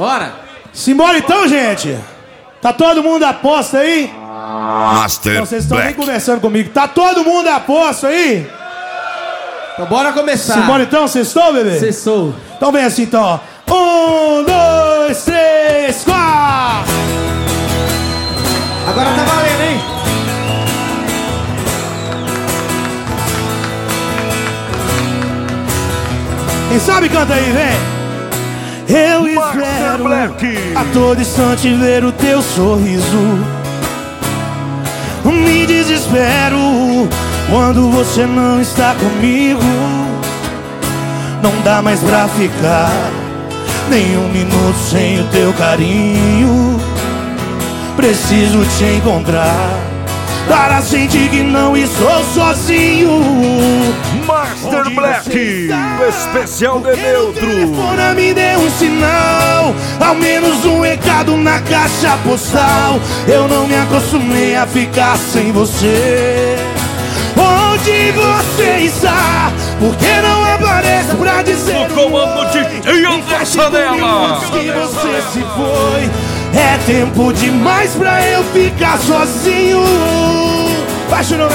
Bora! Simbora então, gente! Tá todo mundo a posto aí? Master Não, vocês estão nem Black. conversando comigo. Tá todo mundo a posto aí? Então bora começar. Simbora então, sextou, bebê? Cessou. Então vem assim, então, ó. 1, 2, 3, 4. Agora tá valendo, hein? Quem sabe canta aí, vem. Eu espero a todo instante ver o teu sorriso. Me desespero quando você não está comigo. Não dá mais pra ficar nem um minuto sem o teu carinho. Preciso te encontrar para sentir que não estou sozinho. Master Onde Black, você está? o especial de No neutro. telefone me dê um sinal, ao menos um recado na caixa postal. Eu não me acostumei a ficar sem você. Onde você está? Por que não aparece pra dizer No comando de Anderson Nela. que você se foi? É tempo demais pra eu ficar sozinho. Baixa o nome.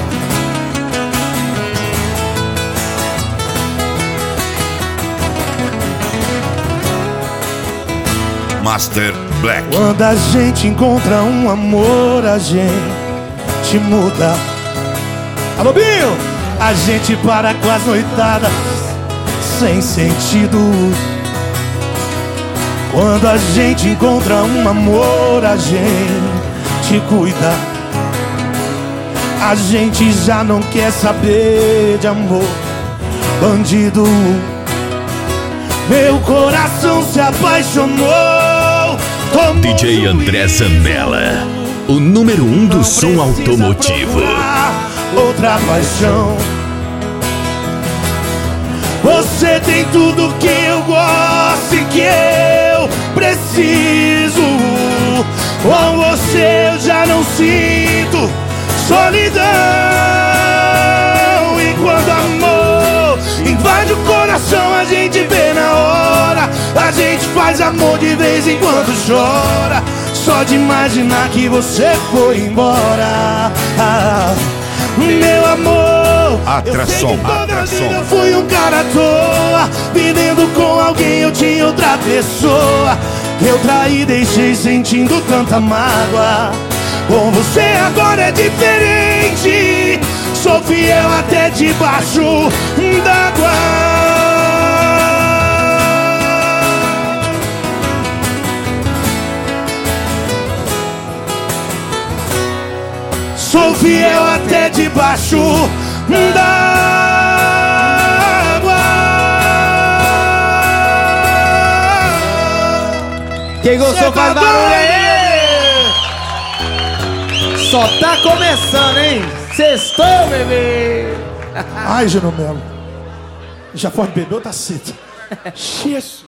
Master Black. Quando a gente encontra um amor, a gente muda. Alô, Binho! A gente para com as noitadas sem sentido. Quando a gente encontra um amor, a gente cuida. A gente já não quer saber de amor, bandido. Meu coração se apaixonou. DJ André Zambella, o número 1 do som automotivo. Outra paixão. Você tem tudo que eu gosto e que eu preciso. Com você eu já não sinto solidão. E quando amor invade o coração, a gente vê na hora. A gente faz amor de vez em quando chora, só de imaginar que você foi embora. Meu amor, Atração, atração. eu fui um cara à toa, vivendo com alguém, eu tinha outra pessoa. Eu traí, deixei sentindo tanta mágoa. Com você agora é diferente, sou fiel até debaixo d'água. Sou fiel até debaixo d'água. Quem gostou faz barulho aí! Só tá começando, hein? Sextou, bebê! Ai, Jeromelo, já pode beber ou tá cedo? Jesus.